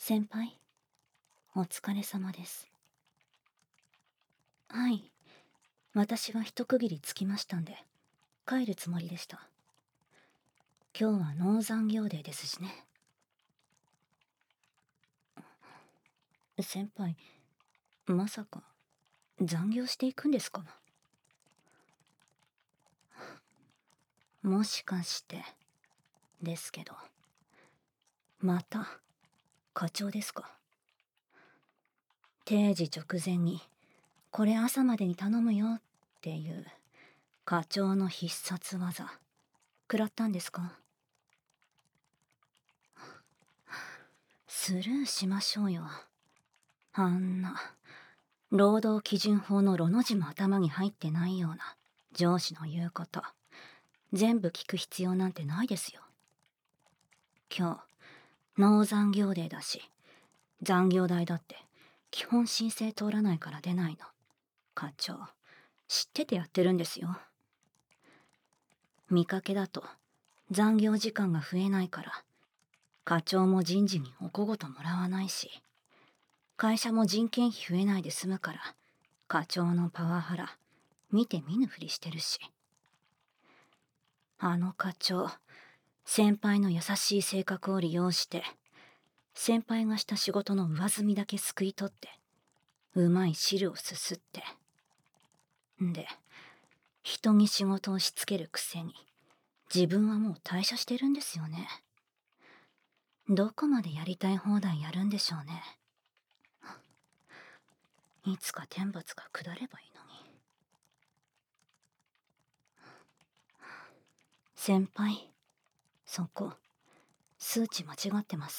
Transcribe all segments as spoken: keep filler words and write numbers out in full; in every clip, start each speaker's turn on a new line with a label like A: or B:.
A: 先輩、お疲れ様です。はい。私は一区切りつきましたんで、帰るつもりでした。今日は農残業デーですしね。先輩、まさか、残業していくんですか？もしかして、ですけど、また、課長ですか？定時直前に、これ朝までに頼むよっていう、課長の必殺技、食らったんですか？スルーしましょうよ。あんな、労働基準法のロの字も頭に入ってないような上司の言うこと、全部聞く必要なんてないですよ。今日、農残業デーだし、残業代だって基本申請通らないから出ないの。課長、知っててやってるんですよ。見かけだと残業時間が増えないから、課長も人事にお小言もらわないし、会社も人件費増えないで済むから、課長のパワハラ、見て見ぬふりしてるし。あの課長、先輩の優しい性格を利用して、先輩がした仕事の上積みだけすくい取って、うまい汁をすすって。んで、人に仕事をしつけるくせに、自分はもう退社してるんですよね。どこまでやりたい放題やるんでしょうね。いつか天罰が下ればいいのに。先輩、そこ、数値間違ってます。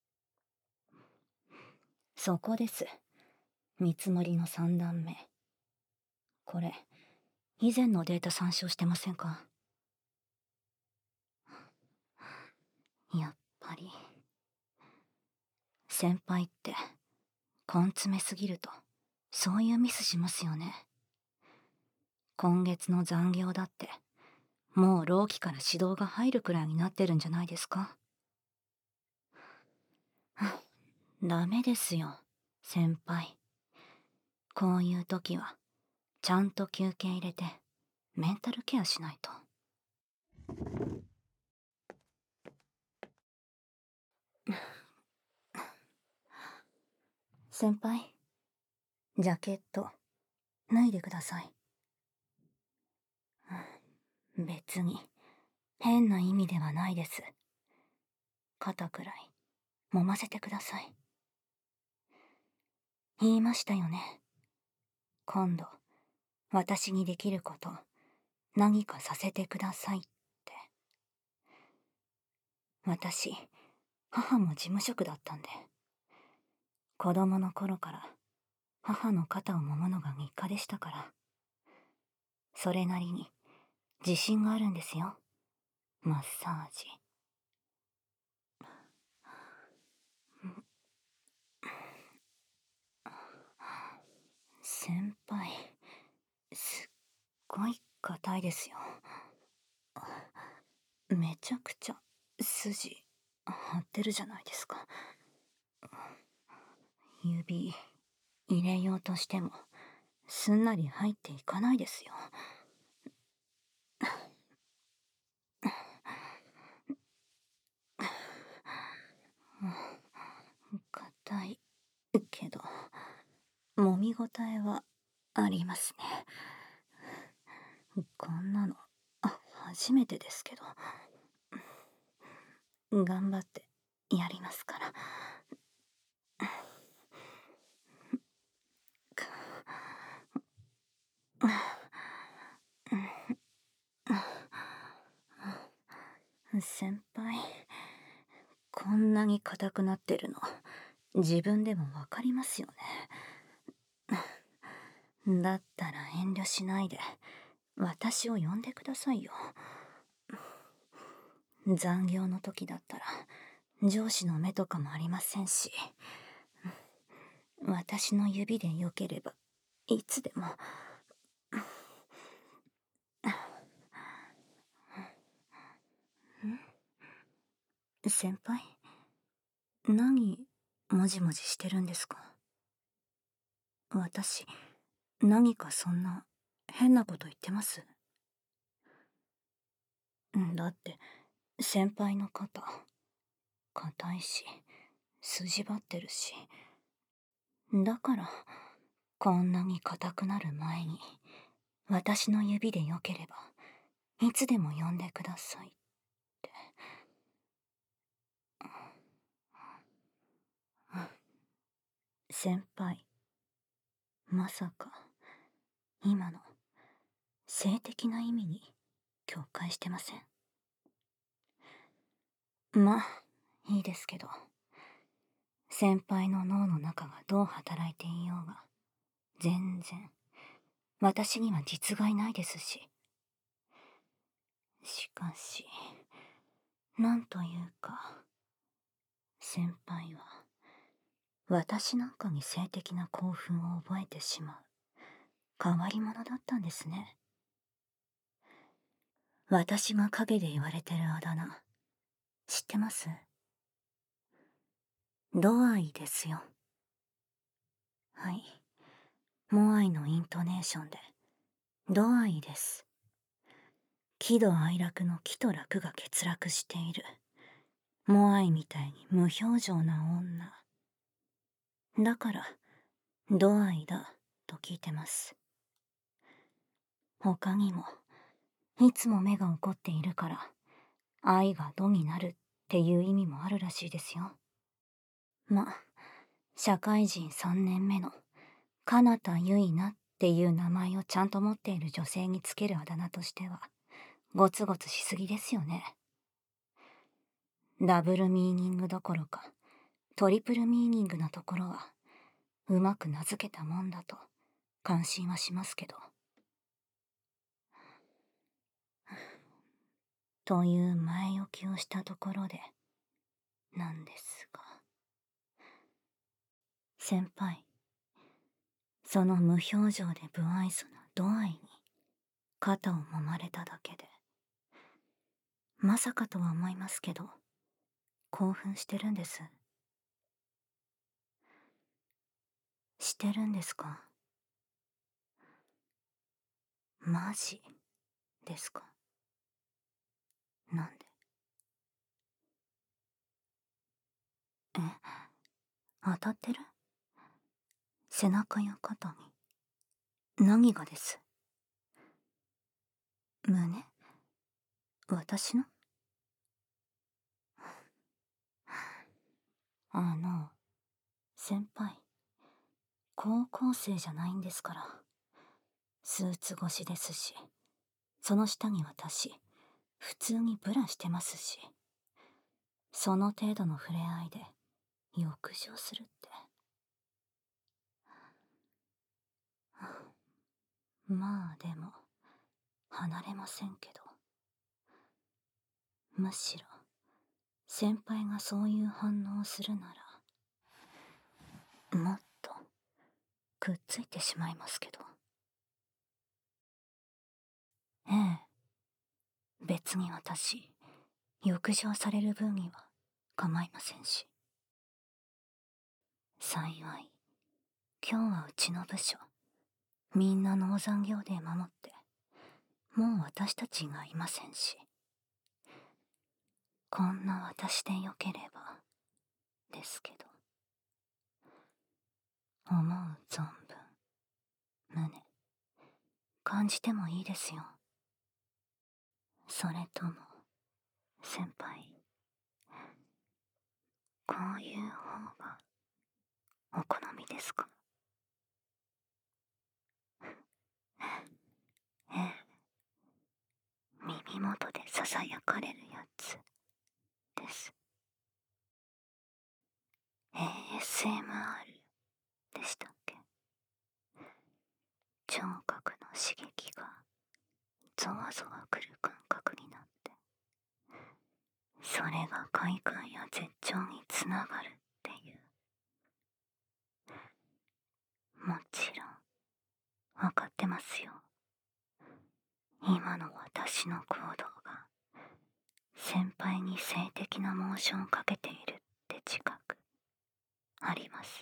A: そこです。見積もりのさん段目。これ、以前のデータ参照してませんか？やっぱり。先輩って、根詰めすぎると、そういうミスしますよね。今月の残業だって、もう労基から指導が入るくらいになってるんじゃないですか？ダメですよ、先輩。こういう時は、ちゃんと休憩入れて、メンタルケアしないと。先輩、ジャケット、脱いでください。別に、変な意味ではないです。肩くらい、揉ませてください。言いましたよね。今度、私にできること、何かさせてくださいって。私、母も事務職だったんで、子供の頃から母の肩を揉むのが日課でしたから、それなりに自信があるんですよ。マッサージ。先輩、すっごい硬いですよ。めちゃくちゃ筋張ってるじゃないですか。指入れようとしてもすんなり入っていかないですよ。硬いけど揉みごたえはありますね。こんなのあ初めてですけど、頑張ってやりますから。先輩、こんなに硬くなってるの自分でもわかりますよね。だったら遠慮しないで私を呼んでくださいよ。残業の時だったら上司の目とかもありませんし、私の指でよければいつでも。先輩、何もじもじしてるんですか？私、何かそんな変なこと言ってます？んだって、先輩の肩、硬いし、筋張ってるし。だから、こんなに硬くなる前に、私の指でよければ、いつでも呼んでくださいって。先輩、まさか、今の、性的な意味に境界してません？まあ、いいですけど、先輩の脳の中がどう働いていようが、全然、私には実害ないですし。しかし、なんというか、先輩は、私なんかに性的な興奮を覚えてしまう、変わり者だったんですね。私が陰で言われてるあだ名、知ってます？ドアイですよ。はい。モアイのイントネーションで、ドアイです。喜怒哀楽の喜と楽が欠落している。モアイみたいに無表情な女。だから、ドアイだと聞いてます。他にも、いつも目が怒っているから、愛が度になるっていう意味もあるらしいですよ。ま、社会人さんねんめの、かなたゆいなっていう名前をちゃんと持っている女性につけるあだ名としては、ゴツゴツしすぎですよね。ダブルミーニングどころか、トリプルミーニングなところは、うまく名付けたもんだと、感心はしますけど。という前置きをしたところで、なんですが。先輩、その無表情で不愛想なドアイに、肩を揉まれただけで、まさかとは思いますけど、興奮してるんです。してるんですか？マジですか？なんで？え、当たってる？背中や肩に。何がです？胸？私の？あの、先輩、高校生じゃないんですから。スーツ越しですし、その下に私、普通にブラしてますし、その程度の触れ合いで、浴場するって。まあでも、離れませんけど。むしろ、先輩がそういう反応をするなら、もっと、くっついてしまいますけど。ええ、別に私、浴場される分には構いませんし。幸い、今日はうちの部署、みんな農残業で守って、もう私たちがいませんし。こんな私でよければ、ですけど。思う存分、胸、感じてもいいですよ。それとも、先輩、こういう方が、お好みですか？ええ、耳元でささやかれるやつ、です。エーエスエムアール でしたっけ？聴覚の刺激が、ゾワゾワくる感覚になって、それが快感や絶頂につながるっていう。もちろん、わかってますよ。今の私の行動が、先輩に性的なモーションをかけているって自覚、ああります。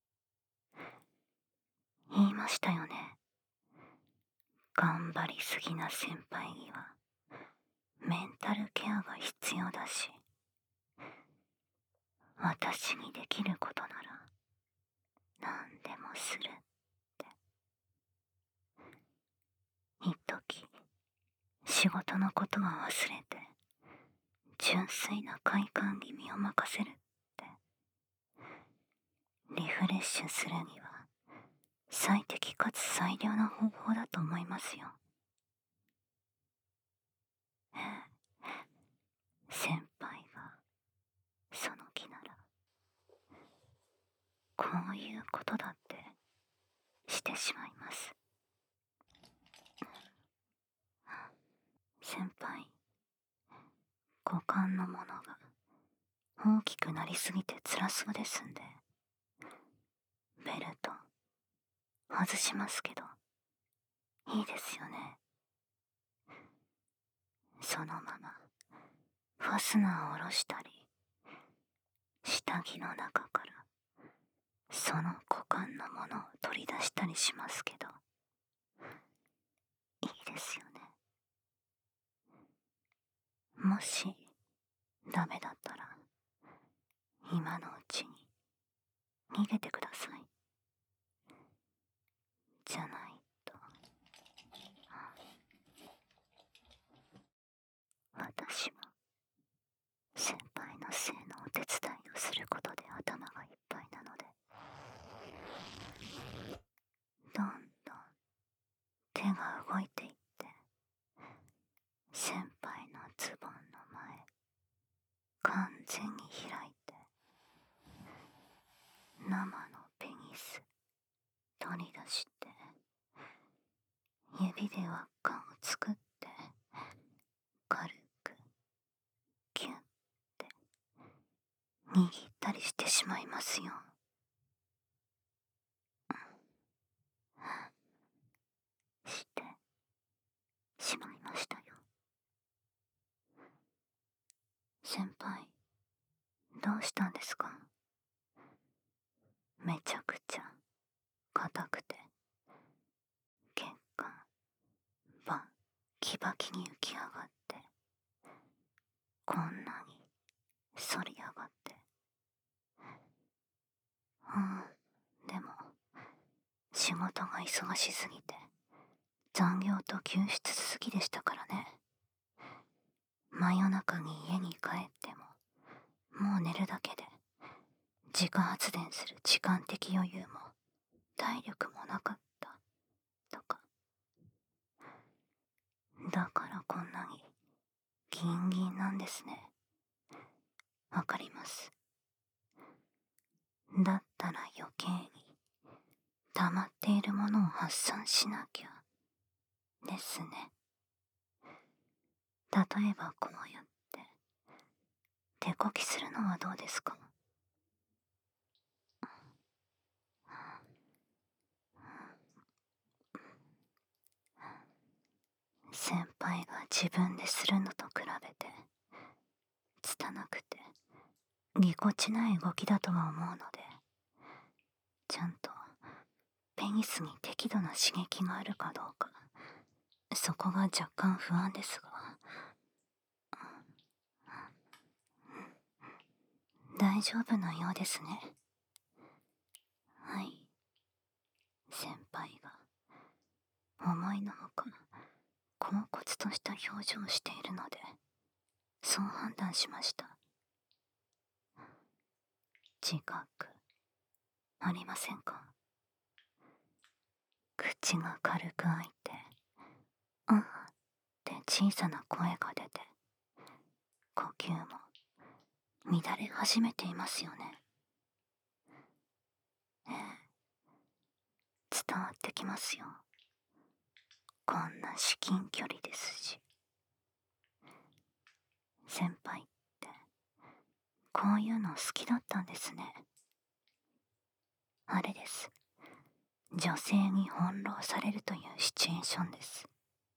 A: 言いましたよね。頑張りすぎな先輩にはメンタルケアが必要だし、私にできることなら何でもするって。一時仕事のことは忘れて純粋な快感に身を任せるって。リフレッシュするには最適かつ最良な方法だと思いますよ。ええ、先輩がその気ならこういうことだってしてしまいます。先輩、股間のものが大きくなりすぎて辛そうですんで、ベルト外しますけどいいですよね。そのままファスナーを下ろしたり、下着の中からその股間のものを取り出したりしますけどいいですよね。もしダメだったら今のうちに逃げてください。じゃないと私も先輩の性のお手伝いをすることで頭がいっぱいなので、どんどん手が動いていって、先輩のズボンの前完全に開いて、生のペニス取り出して、指で輪っかを作って軽くギュッて握ったりしてしまいますよ。してしまいましたよ。先輩、どうしたんですか？めちゃくちゃ硬くて血管バッキバキに浮き上がって、こんなに反り上がって。うん、でも仕事が忙しすぎて残業と休日続きでしたからね。真夜中に家に帰ってももう寝るだけで自家発電する時間的余裕も体力もなかったとか。だからこんなにギンギンなんですね。わかります。だったら余計に溜まっているものを発散しなきゃですね。例えばこうやって手こきするのはどうですか？先輩が自分でするのと比べて拙くてぎこちない動きだとは思うので、ちゃんとペニスに適度な刺激があるかどうか、そこが若干不安ですが。大丈夫なようですね。はい。先輩が思いのほか恍惚とした表情をしているのでそう判断しました。自覚ありませんか？口が軽く開いて「あー」って小さな声が出て、呼吸も乱れ始めていますよね。ええ、伝わってきますよ。こんな至近距離ですし。先輩ってこういうの好きだったんですね。あれです。女性に翻弄されるというシチュエーションです。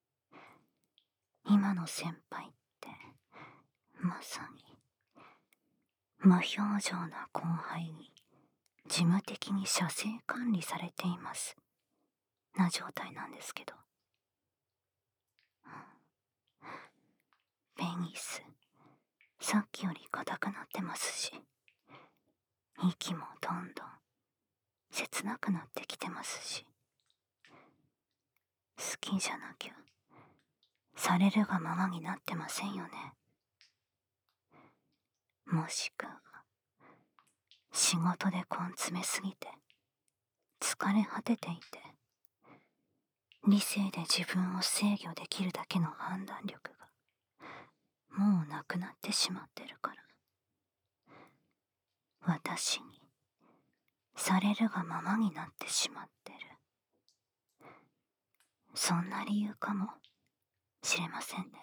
A: 今の先輩ってまさに無表情な後輩に事務的に射精管理されていますな状態なんですけど、ペニスさっきより硬くなってますし、息もどんどん切なくなってきてますし、好きじゃなきゃされるがままになってませんよね。もしくは仕事で根詰めすぎて疲れ果てていて、理性で自分を制御できるだけの判断力がもうなくなってしまってるから、私にされるがままになってしまってる。そんな理由かもしれませんね。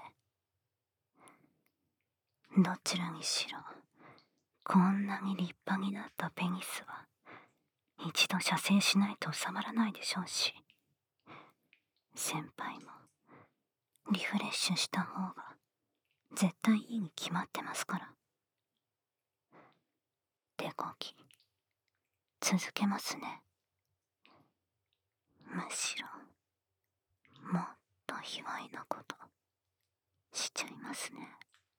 A: どちらにしろこんなに立派になったペニスは一度射精しないと収まらないでしょうし、先輩もリフレッシュした方が絶対いいに決まってますから。手こき続けますね。むしろもっと卑猥なことしちゃいますね。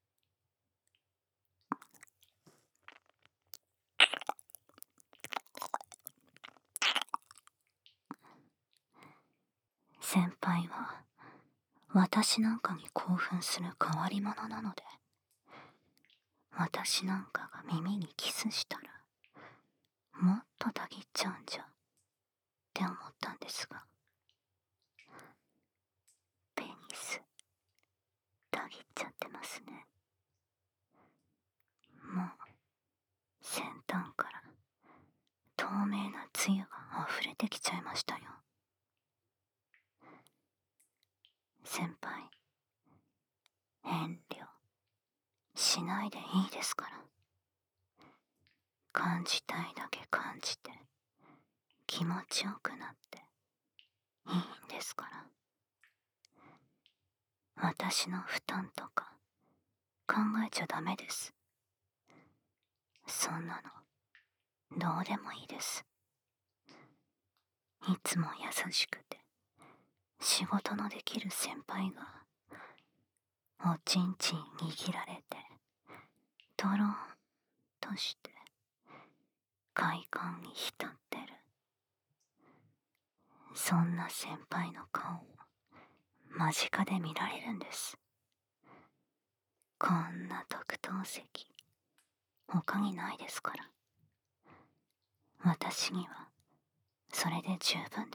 A: 先輩は私なんかに興奮する変わり者なので、私なんかが耳にキスしたらもっとたぎっちゃうんじゃって思ったんですが、ペニスたぎっちゃってますね。もう先端から透明なつゆが溢れてきちゃいましたよ。先輩、遠慮しないでいいですから。感じたいだけ感じて気持ちよくなっていいんですから。私の負担とか考えちゃダメです。そんなのどうでもいいです。いつも優しくて仕事のできる先輩がおちんちん握られてとろーんとして快感に浸ってる、そんな先輩の顔を間近で見られるんです。こんな特等席他にないですから。私にはそれで十分です。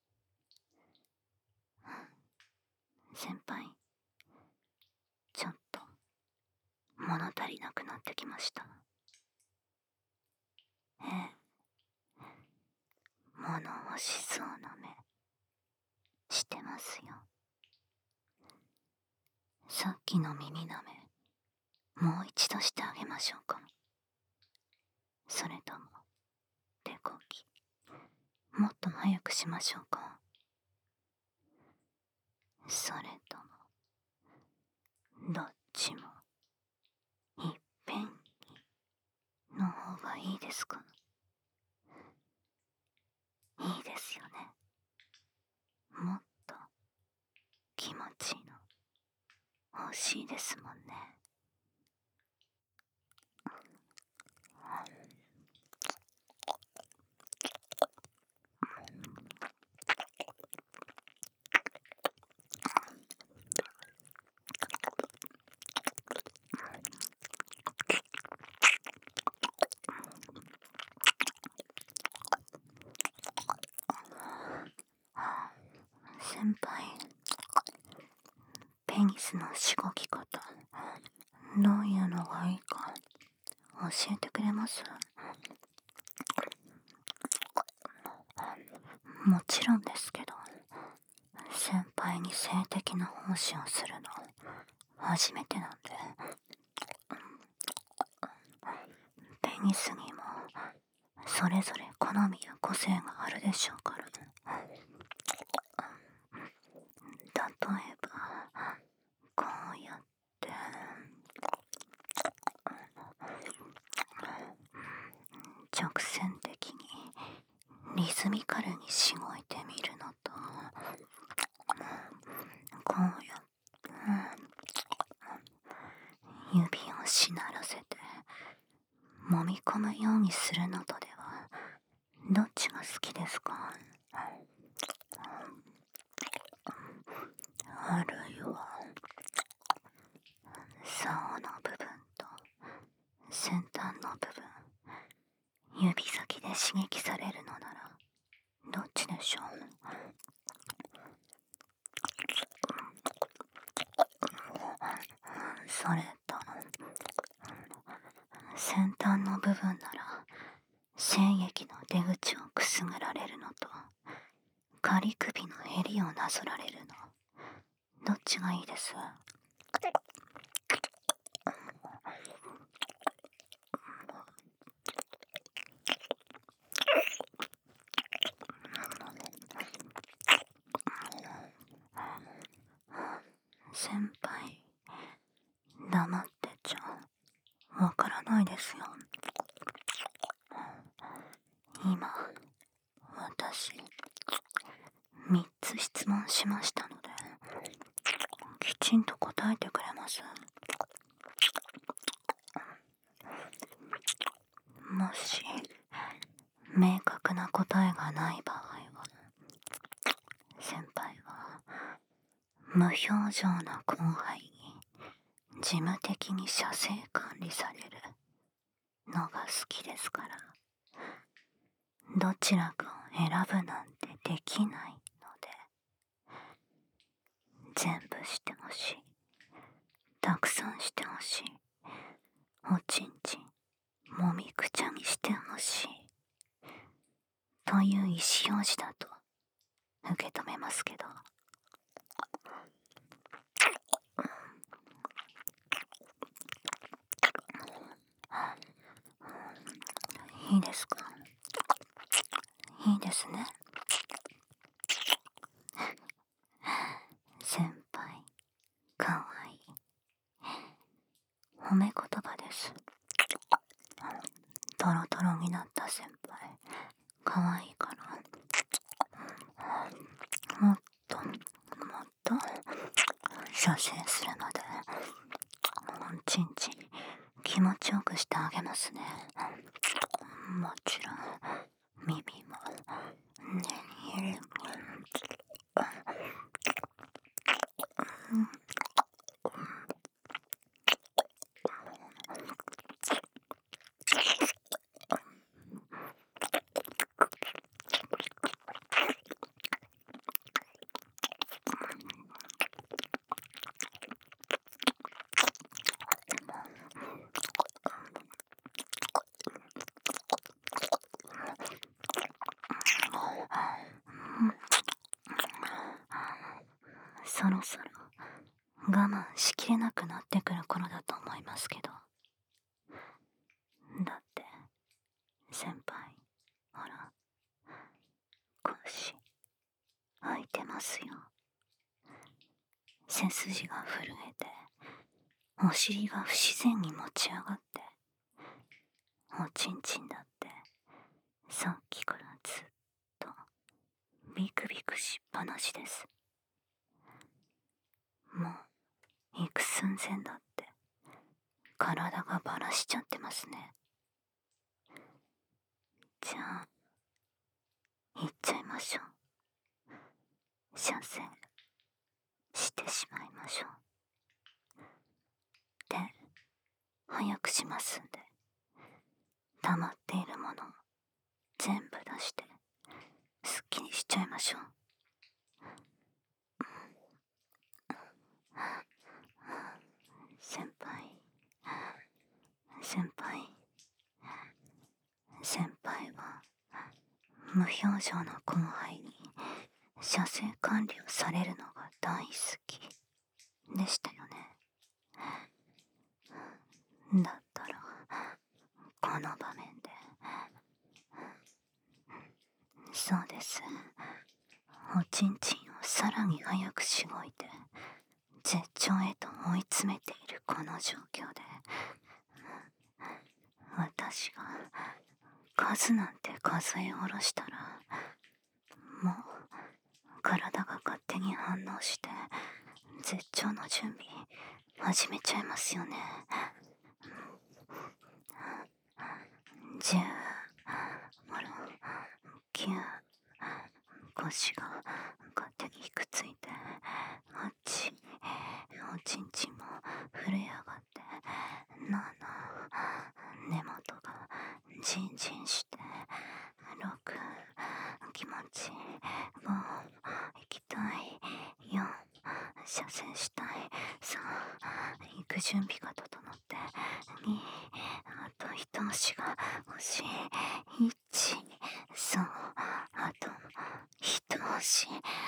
A: 先輩、ちょっと物足りなくなってきました。ええ、物欲しそうな目してますよ。さっきの耳なめもう一度してあげましょうか。それとも手こきもっと早くしましょうか。それともどっちもいっぺんにの方がいいですか。いいですよね。もっと気持ちいいの欲しいですもんね。先輩、ペニスのしごき方どういうのがいいか教えてくれます？もちろんですけど、先輩に性的な奉仕をするの初めてなんで。ペニスにもそれぞれ好みや個性があるでしょうから。例えばこうやって直線でリズミカルにしごいてみるのと、こうやって指をしならせて揉み込むようにするのとではどっちが好きですか？あるいは竿の部分と先端の部分、指先で刺激されるのならどっちでしょう？それと先端の部分なら精液の出口をくすぐられるのと仮首の襟をなぞられるの、どっちがいいです？先輩、黙ってちゃわからないですよ。今、私、みっつ質問しましたので、きちんと答えてくれます？もし、明確な答えがない場合は、先輩は、無表情な後輩に事務的に射精管理されるのが好きですから、どちらかを選ぶなんてできないので、全部してほしい、たくさんしてほしい、おちんちんもみくちゃにしてほしいという意思表示だと受け止めますけど。いいですか？いいですね。先輩、かわいい。褒め言葉です。トロトロになった先輩、かわいいから、もっともっと射精するので、おちんちん気持ちよくしてあげますね。もちろん耳もねに入れそろそろ我慢しきれなくなってくる頃だと思いますけど。だって先輩、ほら腰開いてますよ。背筋が震えてお尻が不自然に持ち上がって、おちんちんだってさっきからずっとビクビクしっぱなしです。もう行く寸前だって体がバラしちゃってますね。じゃあ行っちゃいましょう。射精してしまいましょう。で、早くしますんで、溜まっているもの全部出してすっきりしちゃいましょう。先輩、先輩、先輩は無表情の後輩に射精管理をされるのが大好きでしたよね。だったらこの場面で、そうです、おちんちんをさらに早くしごいて絶頂へと追い詰めているこの状況で、私が数なんて数え下ろしたらもう体が勝手に反応して絶頂の準備始めちゃいますよね。じゅう、ほら、きゅう、腰が勝手にひくついて、はち、おちんちんも震え上がって、なな、根元がジンジンして、ろく、気持ちいい、ご、行きたい、よん、射精したい、さん、行く準備が整って、に、あと一押しが欲しい、いち、そう、あと一押し。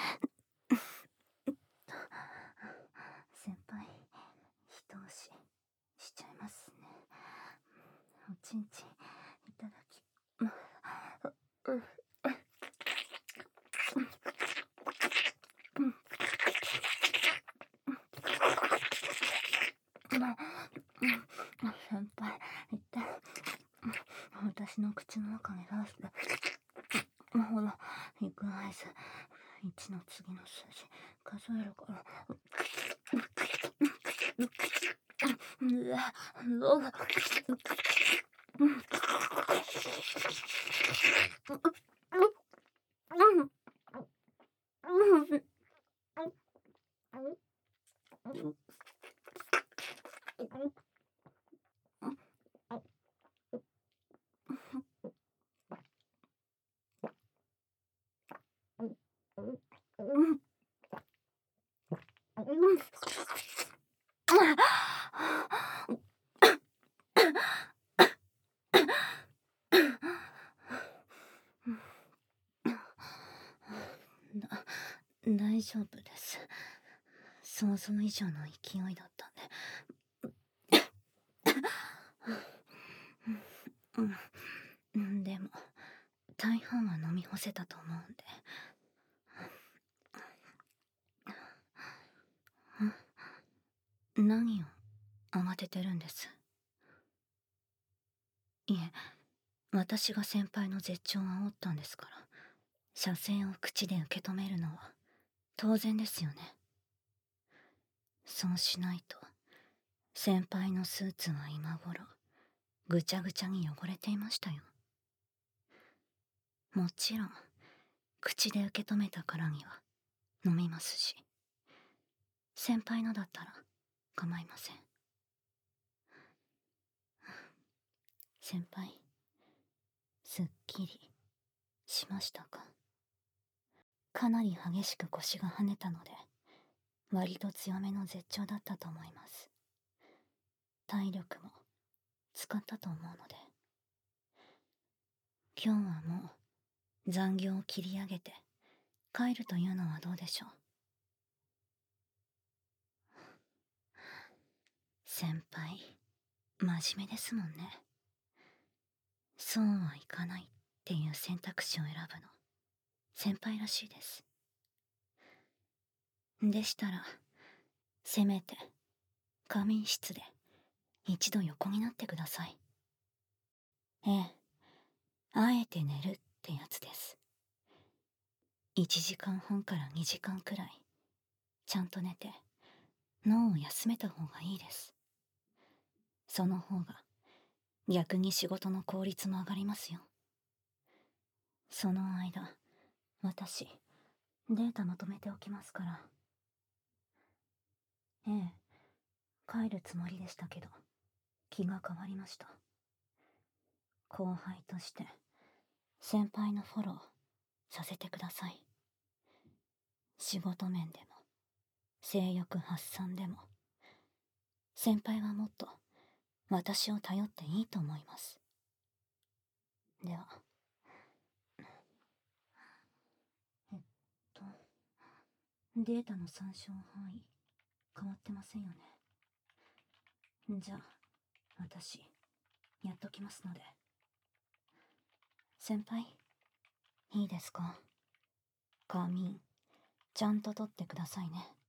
A: 先輩、一押ししちゃいますね。おちんちんいただきま先輩、一体私の口の中に出してほら、行く合図いちの次の数字数えるからうわ、どうだ大丈夫です。想像以上の勢いだったんで。うん、でも大半は飲み干せたと思うんで。何を慌ててるんです？いえ、私が先輩の絶頂を煽ったんですから、射精を口で受け止めるのは当然ですよね。そうしないと先輩のスーツは今頃ぐちゃぐちゃに汚れていましたよ。もちろん口で受け止めたからには飲みますし、先輩のだったら構いません。先輩、すっきりしましたか？かなり激しく腰が跳ねたので、割と強めの絶頂だったと思います。体力も使ったと思うので、今日はもう残業を切り上げて帰るというのはどうでしょう。先輩、真面目ですもんね。そうはいかないっていう選択肢を選ぶの、先輩らしいです。でしたら、せめて仮眠室で一度横になってください。ええ、あえて寝るってやつです。いちじかんはんからにじかんくらいちゃんと寝て脳を休めた方がいいです。その方が逆に仕事の効率も上がりますよ。その間、私データまとめておきますから。ええ、帰るつもりでしたけど気が変わりました。後輩として先輩のフォローさせてください。仕事面でも性欲発散でも先輩はもっと私を頼っていいと思います。では、えっとデータの参照範囲変わってませんよね。じゃあ私やっときますので。先輩、いいですか？仮眠ちゃんと取ってくださいね。